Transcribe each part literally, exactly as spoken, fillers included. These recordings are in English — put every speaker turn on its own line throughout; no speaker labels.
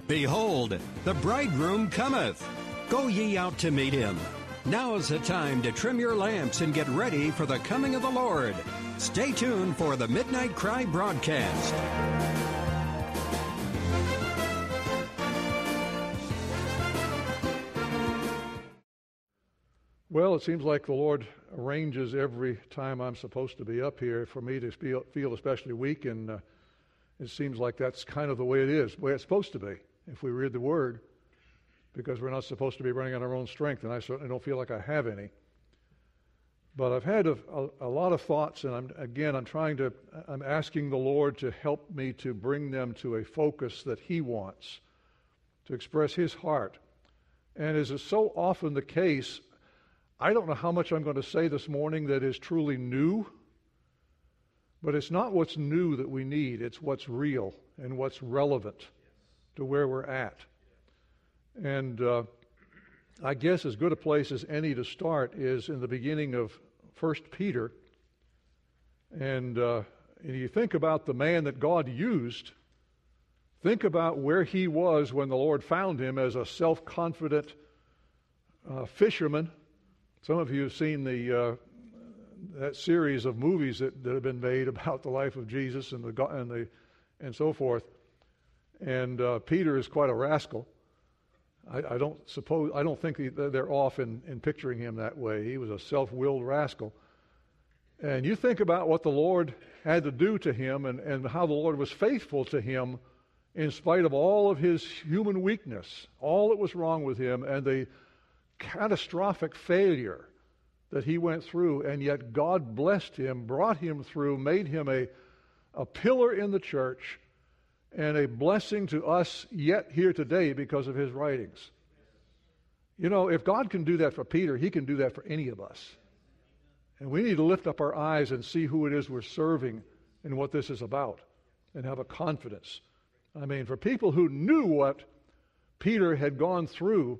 Behold, the bridegroom cometh. Go ye out to meet him. Now is the time to trim your lamps and get ready for the coming of the Lord. Stay tuned for the Midnight Cry broadcast.
Well, it seems like the Lord arranges every time I'm supposed to be up here for me to feel, feel especially weak, and uh, it seems like that's kind of the way it is, the way it's supposed to be, if we read the Word, because we're not supposed to be running on our own strength, and I certainly don't feel like I have any. But I've had a, a, a lot of thoughts, and I'm, again, I'm trying to, I'm asking the Lord to help me to bring them to a focus that He wants, to express His heart. And as is so often the case, I don't know how much I'm going to say this morning that is truly new, but it's not what's new that we need. It's what's real and what's relevant to where we're at. And uh, I guess as good a place as any to start is in the beginning of First Peter. And, uh, and you think about the man that God used. Think about where he was when the Lord found him as a self-confident uh, fisherman. Some of you have seen the uh, that series of movies that, that have been made about the life of Jesus and the and the and so forth. And uh, Peter is quite a rascal. I, I don't suppose I don't think they're off in, in picturing him that way. He was a self-willed rascal. And you think about what the Lord had to do to him, and, and how the Lord was faithful to him in spite of all of his human weakness, all that was wrong with him, and the catastrophic failure that he went through, and yet God blessed him, brought him through, made him a, a pillar in the church, and a blessing to us yet here today because of his writings. You know, if God can do that for Peter, He can do that for any of us. And we need to lift up our eyes and see who it is we're serving and what this is about, and have a confidence. I mean, for people who knew what Peter had gone through,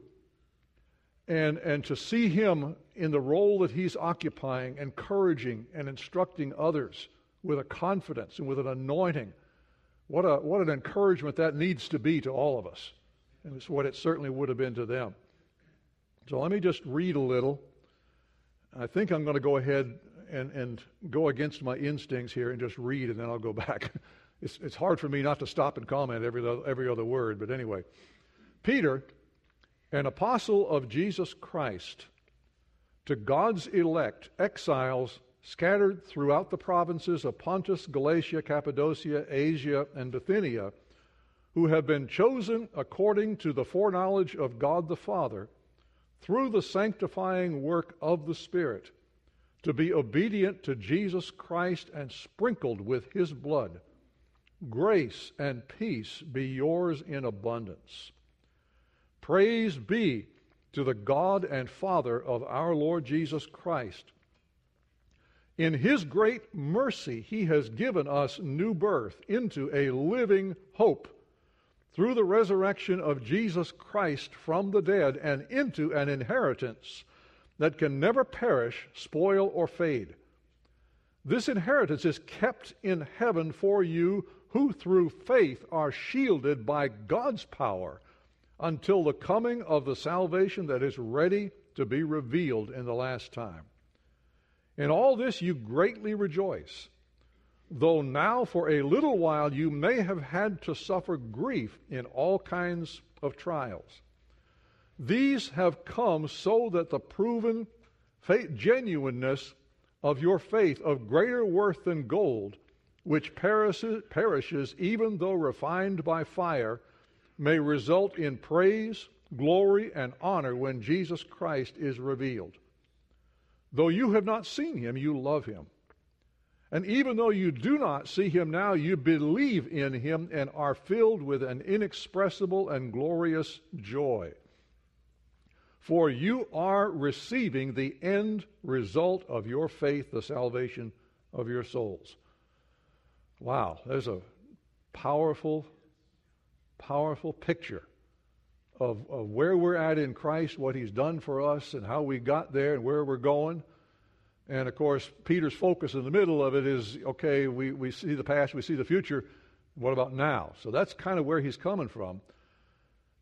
And and to see him in the role that he's occupying, encouraging and instructing others with a confidence and with an anointing, what a what an encouragement that needs to be to all of us. And it's what it certainly would have been to them. So let me just read a little. I think I'm going to go ahead and, and go against my instincts here and just read, and then I'll go back. It's it's hard for me not to stop and comment every every other word, but anyway. Peter, an apostle of Jesus Christ, to God's elect, exiles scattered throughout the provinces of Pontus, Galatia, Cappadocia, Asia, and Bithynia, who have been chosen according to the foreknowledge of God the Father, through the sanctifying work of the Spirit, to be obedient to Jesus Christ and sprinkled with His blood. Grace and peace be yours in abundance. Praise be to the God and Father of our Lord Jesus Christ. In His great mercy, He has given us new birth into a living hope through the resurrection of Jesus Christ from the dead, and into an inheritance that can never perish, spoil, or fade. This inheritance is kept in heaven for you, who through faith are shielded by God's power, until the coming of the salvation that is ready to be revealed in the last time. In all this you greatly rejoice, though now for a little while you may have had to suffer grief in all kinds of trials. These have come so that the proven faith, genuineness of your faith, of greater worth than gold, which perishes, perishes even though refined by fire, may result in praise, glory, and honor when Jesus Christ is revealed. Though you have not seen Him, you love Him. And even though you do not see Him now, you believe in Him and are filled with an inexpressible and glorious joy. For you are receiving the end result of your faith, the salvation of your souls. Wow, there's a powerful Powerful picture of, of where we're at in Christ, what He's done for us, and how we got there and where we're going. And of course, Peter's focus in the middle of it is, okay, we, we see the past, we see the future. What about now? So that's kind of where he's coming from.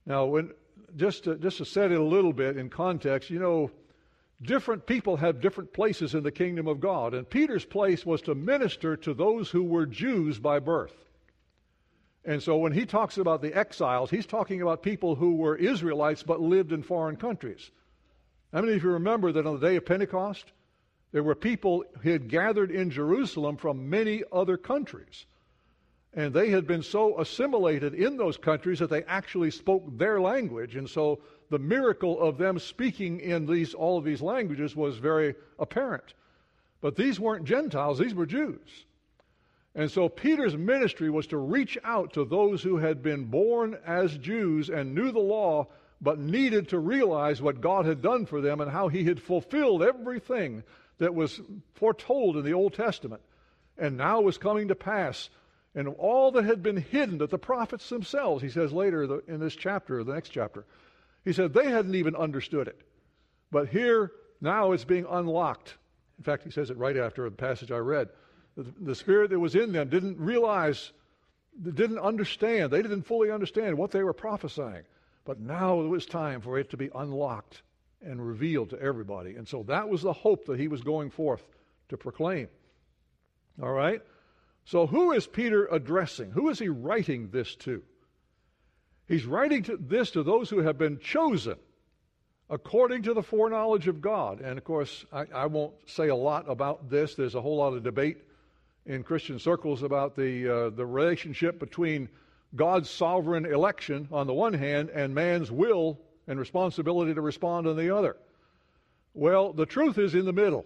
Now, when just to, just to set it a little bit in context, you know, different people have different places in the kingdom of God. And Peter's place was to minister to those who were Jews by birth. And so when he talks about the exiles, he's talking about people who were Israelites but lived in foreign countries. How many of you remember that on the day of Pentecost, there were people who had gathered in Jerusalem from many other countries? And they had been so assimilated in those countries that they actually spoke their language. And so the miracle of them speaking in these all of these languages was very apparent. But these weren't Gentiles, these were Jews. And so Peter's ministry was to reach out to those who had been born as Jews and knew the law, but needed to realize what God had done for them and how he had fulfilled everything that was foretold in the Old Testament and now was coming to pass. And all that had been hidden that the prophets themselves, he says later in this chapter, the next chapter, he said they hadn't even understood it. But here, now it's being unlocked. In fact, he says it right after the passage I read. The, the spirit that was in them didn't realize, didn't understand. They didn't fully understand what they were prophesying. But now it was time for it to be unlocked and revealed to everybody. And so that was the hope that he was going forth to proclaim. All right? So who is Peter addressing? Who is he writing this to? He's writing to this to those who have been chosen according to the foreknowledge of God. And of course, I, I won't say a lot about this. There's a whole lot of debate in Christian circles about the uh, the relationship between God's sovereign election on the one hand and man's will and responsibility to respond on the other. Well, the truth is in the middle.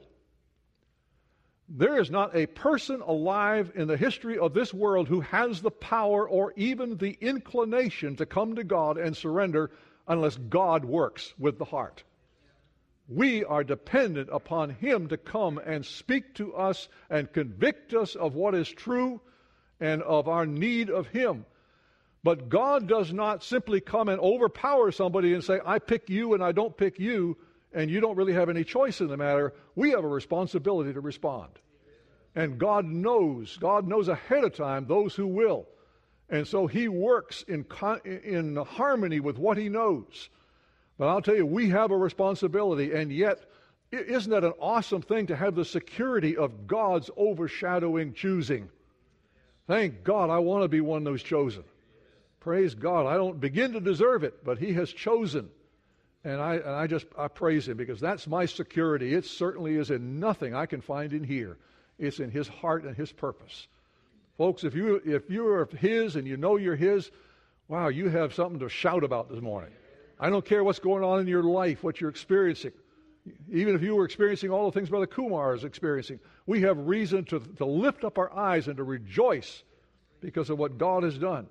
There is not a person alive in the history of this world who has the power or even the inclination to come to God and surrender unless God works with the heart. We are dependent upon him to come and speak to us and convict us of what is true and of our need of him. But God does not simply come and overpower somebody and say, I pick you and I don't pick you, and you don't really have any choice in the matter. We have a responsibility to respond. And God knows, God knows ahead of time those who will. And so he works in, in harmony with what he knows. But I'll tell you, we have a responsibility, and yet, isn't that an awesome thing to have the security of God's overshadowing choosing? Thank God I want to be one of those chosen. Praise God. I don't begin to deserve it, but he has chosen. And I, and I just I praise him because that's my security. It certainly is in nothing I can find in here. It's in his heart and his purpose. Folks, if you if you are his and you know you're his, wow, you have something to shout about this morning. I don't care what's going on in your life, what you're experiencing. Even if you were experiencing all the things Brother Kumar is experiencing, we have reason to, to lift up our eyes and to rejoice because of what God has done.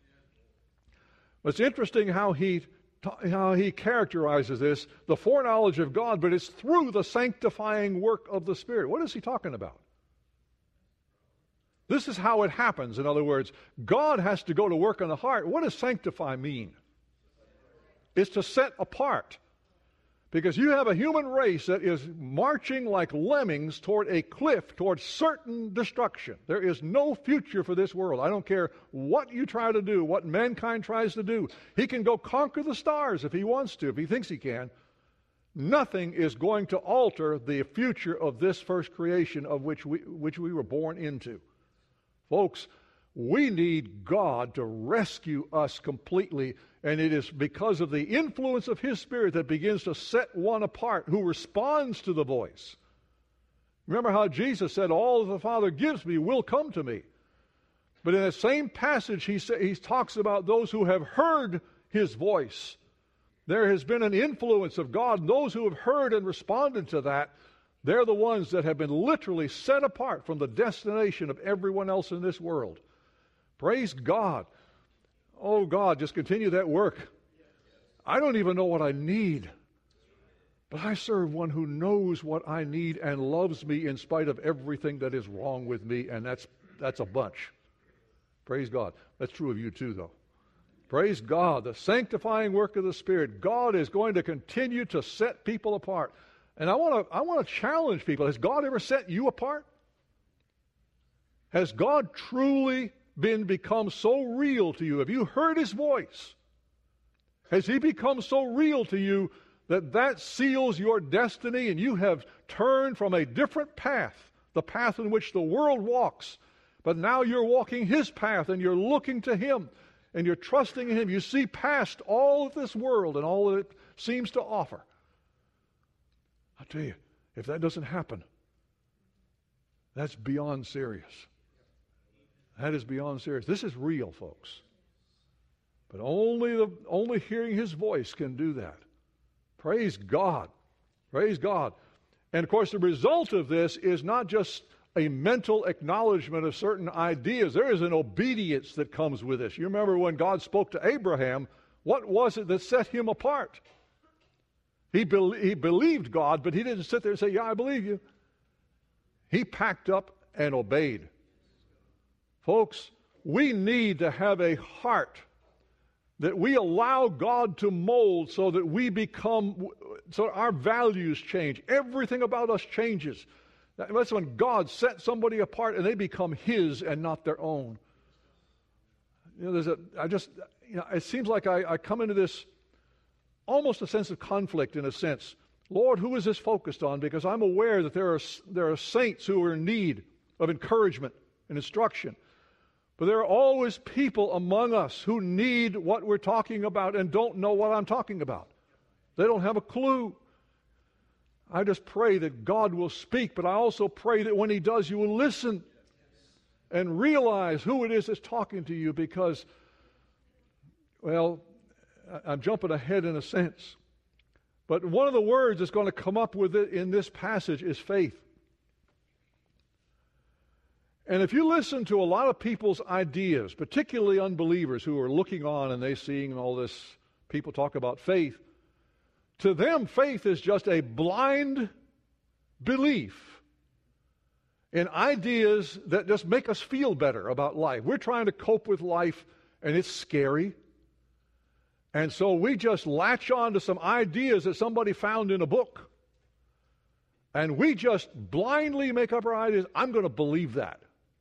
It's interesting how he how he characterizes this, the foreknowledge of God, but it's through the sanctifying work of the Spirit. What is he talking about? This is how it happens. In other words, God has to go to work on the heart. What does sanctify mean? It's to set apart. Because you have a human race that is marching like lemmings toward a cliff, toward certain destruction. There is no future for this world. I don't care what you try to do, what mankind tries to do. He can go conquer the stars if he wants to, if he thinks he can. Nothing is going to alter the future of this first creation of which we, which we were born into. Folks, we need God to rescue us completely, and it is because of the influence of his Spirit that begins to set one apart who responds to the voice. Remember how Jesus said, all that the Father gives me will come to me. But in that same passage, he, sa- he talks about those who have heard his voice. There has been an influence of God, and those who have heard and responded to that, they're the ones that have been literally set apart from the destination of everyone else in this world. Praise God. Oh, God, just continue that work. I don't even know what I need, but I serve one who knows what I need and loves me in spite of everything that is wrong with me, and that's that's a bunch. Praise God. That's true of you too, though. Praise God. The sanctifying work of the Spirit. God is going to continue to set people apart. And I want to I want to challenge people. Has God ever set you apart? Has God truly been become so real to you? Have you heard his voice? Has He become so real to you that that seals your destiny and you have turned from a different path, the path in which the world walks, but now you're walking His path and you're looking to Him and you're trusting in Him. You see past all of this world and all that it seems to offer. I'll tell you, if that doesn't happen, that's beyond serious. That is beyond serious. This is real, folks. But only the only hearing His voice can do that. Praise God. Praise God. And of course, the result of this is not just a mental acknowledgement of certain ideas. There is an obedience that comes with this. You remember when God spoke to Abraham, what was it that set him apart? He, be- he believed God, but he didn't sit there and say, yeah, I believe you. He packed up and obeyed. Folks, we need to have a heart that we allow God to mold so that we become, so our values change. Everything about us changes. That's when God sets somebody apart and they become His and not their own. You know, there's a, I just, you know, it seems like I, I come into this almost a sense of conflict in a sense. Lord, who is this focused on? Because I'm aware that there are, there are saints who are in need of encouragement and instruction. But there are always people among us who need what we're talking about and don't know what I'm talking about. They don't have a clue. I just pray that God will speak, but I also pray that when He does, you will listen and realize who it is that's talking to you because, well, I'm jumping ahead in a sense. But one of the words that's going to come up with it in this passage is faith. And if you listen to a lot of people's ideas, particularly unbelievers who are looking on and they seeing all this, people talk about faith, to them faith is just a blind belief in ideas that just make us feel better about life. We're trying to cope with life and it's scary. And so we just latch on to some ideas that somebody found in a book. And we just blindly make up our ideas. I'm going to believe that.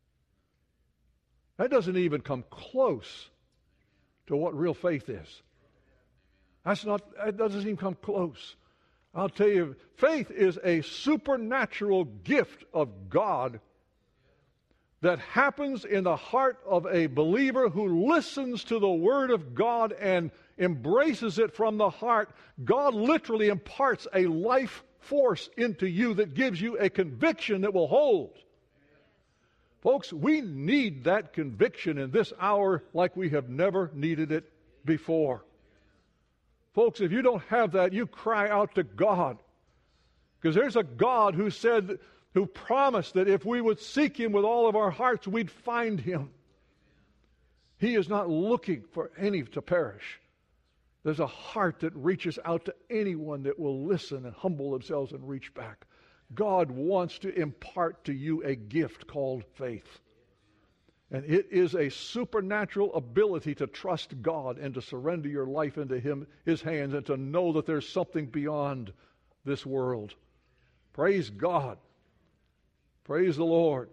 That doesn't even come close to what real faith is. That's not, that doesn't even come close. I'll tell you, faith is a supernatural gift of God that happens in the heart of a believer who listens to the Word of God and embraces it from the heart. God literally imparts a life force into you that gives you a conviction that will hold. Folks, we need that conviction in this hour like we have never needed it before. Folks, if you don't have that, you cry out to God. Because there's a God who said, who promised that if we would seek Him with all of our hearts, we'd find Him. He is not looking for any to perish. There's a heart that reaches out to anyone that will listen and humble themselves and reach back. God wants to impart to you a gift called faith. And it is a supernatural ability to trust God and to surrender your life into Him, His hands, and to know that there's something beyond this world. Praise God. Praise the Lord.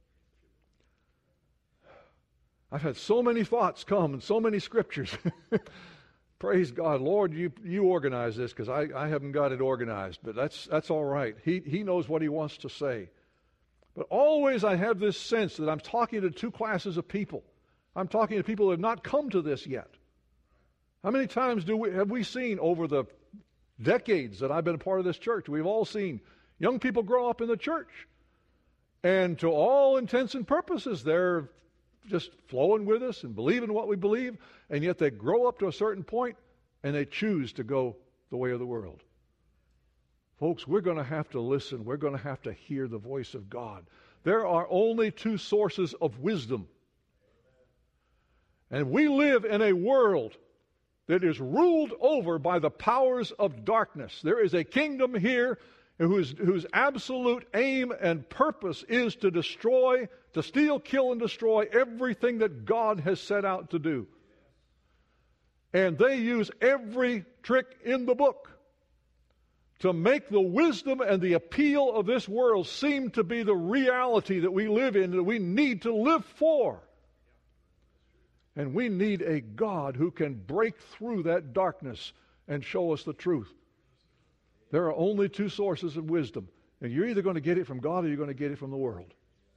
I've had so many thoughts come and so many scriptures. Praise God. Lord, you, you organize this because I, I haven't got it organized, but that's, that's all right. He, he knows what He wants to say. But always I have this sense that I'm talking to two classes of people. I'm talking to people who have not come to this yet. How many times do we, have we seen over the decades that I've been a part of this church, we've all seen young people grow up in the church. And to all intents and purposes, they're just flowing with us and believing what we believe, and yet they grow up to a certain point and they choose to go the way of the world. Folks, we're going to have to listen. We're going to have to hear the voice of God. There are only two sources of wisdom. And we live in a world that is ruled over by the powers of darkness. There is a kingdom here whose, whose absolute aim and purpose is to destroy, to steal, kill, and destroy everything that God has set out to do. And they use every trick in the book to make the wisdom and the appeal of this world seem to be the reality that we live in, that we need to live for. And we need a God who can break through that darkness and show us the truth. There are only two sources of wisdom, and you're either going to get it from God or you're going to get it from the world.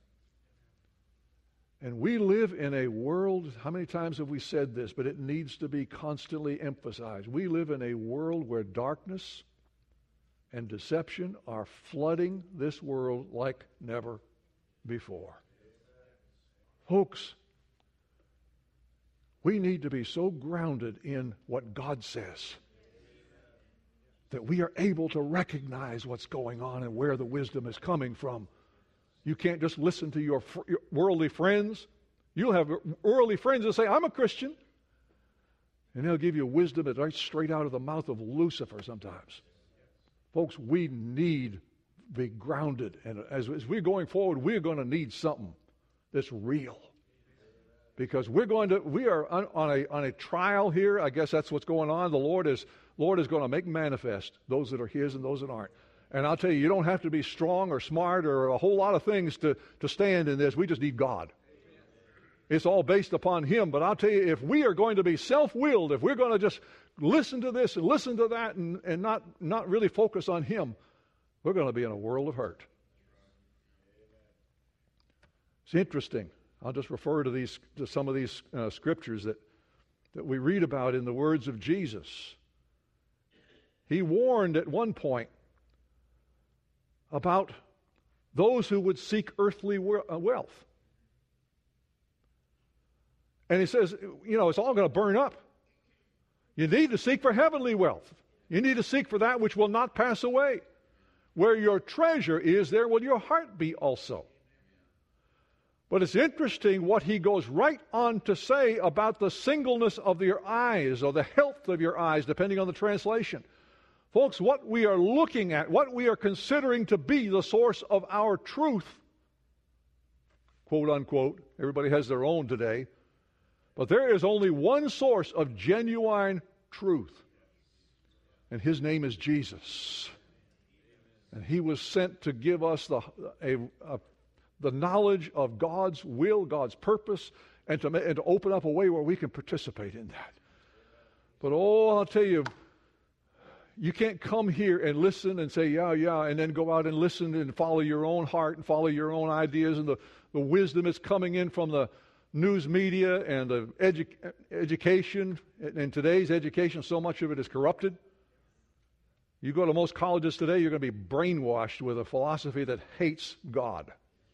And we live in a world, how many times have we said this, but it needs to be constantly emphasized. We live in a world where darkness and deception are flooding this world like never before. Folks, we need to be so grounded in what God says that we are able to recognize what's going on and where the wisdom is coming from. You can't just listen to your, fr- your worldly friends. You'll have worldly friends that say, I'm a Christian. And they'll give you wisdom that's right straight out of the mouth of Lucifer sometimes. Folks, we need to be grounded. And as, as we're going forward, we're going to need something that's real. Because we're going to, we are on, on a on a trial here. I guess that's what's going on. The Lord is Lord is going to make manifest those that are His and those that aren't. And I'll tell you, you don't have to be strong or smart or a whole lot of things to, to stand in this. We just need God. It's all based upon Him. But I'll tell you, if we are going to be self-willed, if we're going to just listen to this and listen to that and, and not, not really focus on Him, we're going to be in a world of hurt. It's interesting. I'll just refer to these to some of these uh, scriptures that, that we read about in the words of Jesus. He warned at one point about those who would seek earthly wealth. And he says, you know, it's all going to burn up. You need to seek for heavenly wealth. You need to seek for that which will not pass away. Where your treasure is, there will your heart be also. But it's interesting what he goes right on to say about the singleness of your eyes or the health of your eyes, depending on the translation. Folks, what we are looking at, what we are considering to be the source of our truth, quote unquote, everybody has their own today, but there is only one source of genuine truth, and His name is Jesus. And He was sent to give us the, a, a, the knowledge of God's will, God's purpose, and to, and to open up a way where we can participate in that. But oh, I'll tell you, you can't come here and listen and say, yeah, yeah, and then go out and listen and follow your own heart and follow your own ideas and the, the wisdom that's coming in from the news media and the edu- education. In today's education, so much of it is corrupted. You go to most colleges today, you're going to be brainwashed with a philosophy that hates God.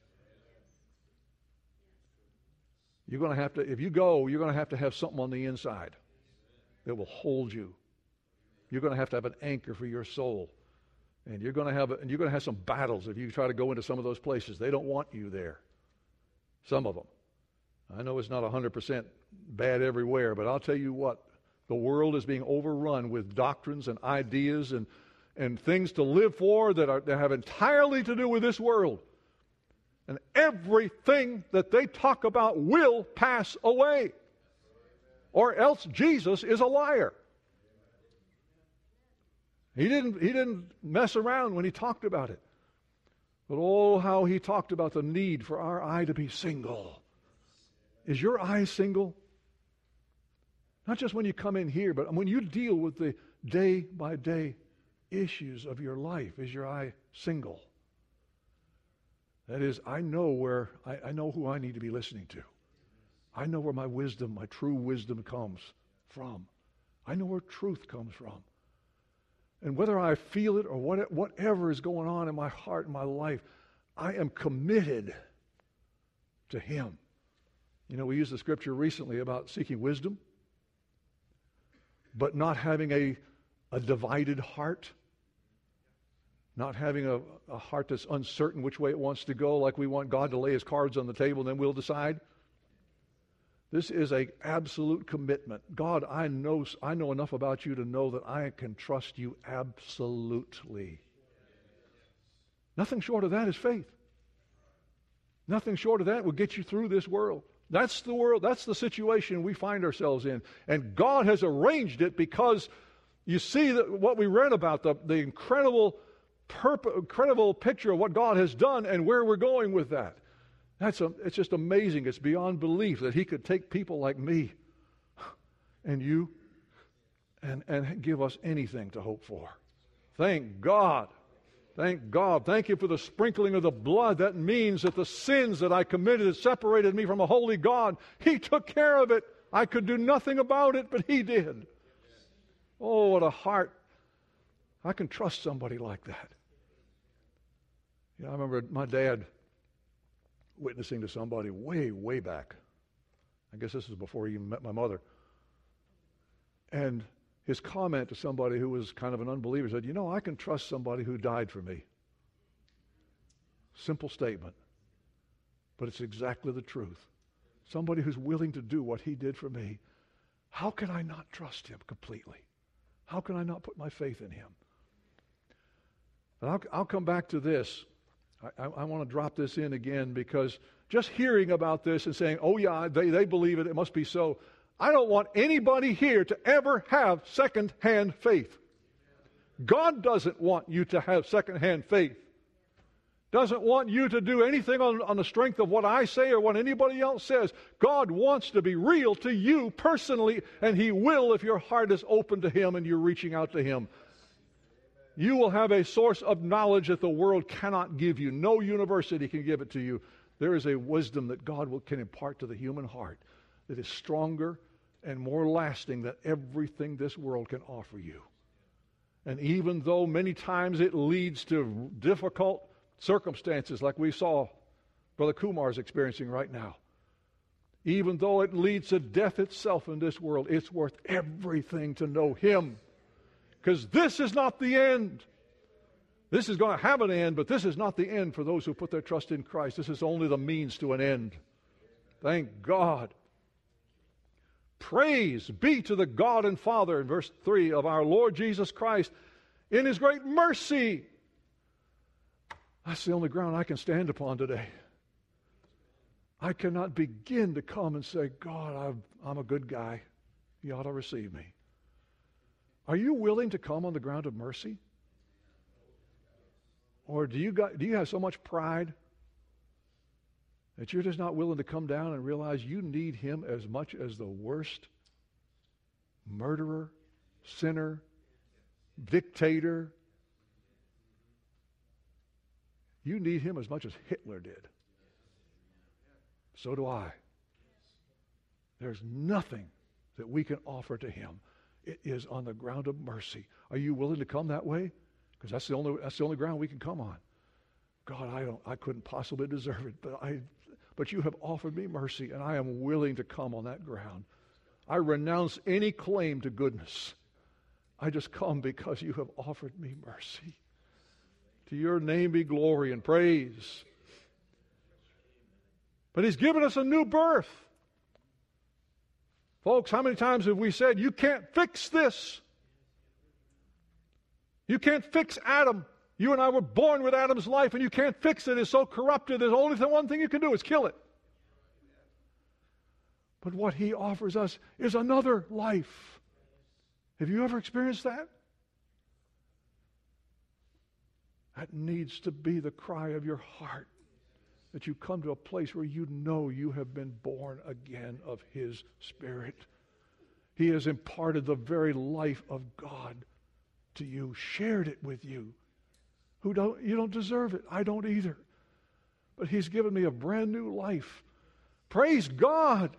You're going to have to, if you go, you're going to have to have something on the inside that will hold you. You're going to have to have an anchor for your soul. And you're going to have, and you're going to have some battles if you try to go into some of those places. They don't want you there. Some of them. I know it's not one hundred percent bad everywhere, but I'll tell you what, the world is being overrun with doctrines and ideas and, and things to live for that, are, that have entirely to do with this world. And everything that they talk about will pass away. Or else Jesus is a liar. He didn't, he didn't mess around when he talked about it. But oh, how he talked about the need for our eye to be single. Is your eye single? Not just when you come in here, but when you deal with the day-by-day issues of your life. Is your eye single? That is, I know where, I, I know who I need to be listening to. I know where my wisdom, my true wisdom comes from. I know where truth comes from. And whether I feel it or what, whatever is going on in my heart and my life, I am committed to Him. You know, we used the scripture recently about seeking wisdom, but not having a, a divided heart, not having a, a heart that's uncertain which way it wants to go, like we want God to lay His cards on the table and then we'll decide. This is an absolute commitment. God, I know, I know enough about you to know that I can trust you absolutely. Nothing short of that is faith. Nothing short of that will get you through this world. That's the world, that's the situation we find ourselves in. And God has arranged it because you see that what we read about, the, the incredible, perp- incredible picture of what God has done and where we're going with that. That's a, it's just amazing. It's beyond belief that he could take people like me and you and, and give us anything to hope for. Thank God. Thank God. Thank you for the sprinkling of the blood. That means that the sins that I committed that separated me from a holy God, he took care of it. I could do nothing about it, but he did. Oh, what a heart. I can trust somebody like that. You know, I remember my dad witnessing to somebody way, way back. I guess this was before he even met my mother. And his comment to somebody who was kind of an unbeliever said, you know, I can trust somebody who died for me. Simple statement. But it's exactly the truth. Somebody who's willing to do what he did for me. How can I not trust him completely? How can I not put my faith in him? And I'll, I'll come back to this. I, I, I want to drop this in again because just hearing about this and saying, oh yeah, they, they believe it, it must be so. I don't want anybody here to ever have second-hand faith. God doesn't want you to have second-hand faith. Doesn't want you to do anything on, on the strength of what I say or what anybody else says. God wants to be real to you personally, and he will if your heart is open to him and you're reaching out to him. You will have a source of knowledge that the world cannot give you. No university can give it to you. There is a wisdom that God will, can impart to the human heart that is stronger and more lasting than everything this world can offer you. And even though many times it leads to difficult circumstances like we saw Brother Kumar is experiencing right now, even though it leads to death itself in this world, it's worth everything to know him. Because this is not the end. This is going to have an end, but this is not the end for those who put their trust in Christ. This is only the means to an end. Thank God. Praise be to the God and Father, in verse three, of our Lord Jesus Christ, in his great mercy. That's the only ground I can stand upon today. I cannot begin to come and say, God, I'm, I'm a good guy. You ought to receive me. Are you willing to come on the ground of mercy? Or do you got, do you have so much pride that you're just not willing to come down and realize you need him as much as the worst murderer, sinner, dictator? You need him as much as Hitler did. So do I. There's nothing that we can offer to him. It is on the ground of mercy. Are you willing to come that way? Because that's the only that's the only ground we can come on. God, I don't I couldn't possibly deserve it, but I but you have offered me mercy, and I am willing to come on that ground. I renounce any claim to goodness. I just come because you have offered me mercy. To your name be glory and praise. But he's given us a new birth. Folks, how many times have we said, you can't fix this? You can't fix Adam. You and I were born with Adam's life, and you can't fix it. It's so corrupted. There's only the one thing you can do is kill it. But what he offers us is another life. Have you ever experienced that? That needs to be the cry of your heart, that you come to a place where you know you have been born again of his Spirit. He has imparted the very life of God to you, shared it with you. Who don't you don't deserve it. I don't either. But he's given me a brand new life. Praise God.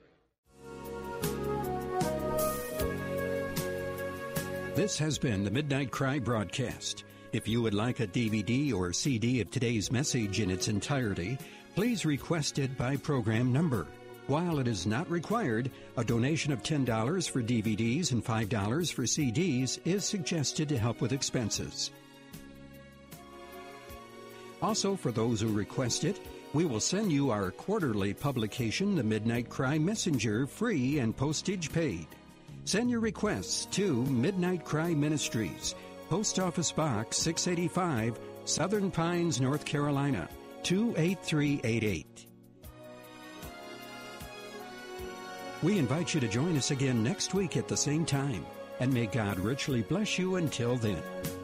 This has been the Midnight Cry broadcast. If you would like a D V D or C D of today's message in its entirety, please request it by program number. While it is not required, a donation of ten dollars for D V Ds and five dollars for C Ds is suggested to help with expenses. Also, for those who request it, we will send you our quarterly publication, The Midnight Cry Messenger, free and postage paid. Send your requests to Midnight Cry Ministries, Post Office Box six eighty-five, Southern Pines, North Carolina, two eight three eight eight. We invite you to join us again next week at the same time, and may God richly bless you until then.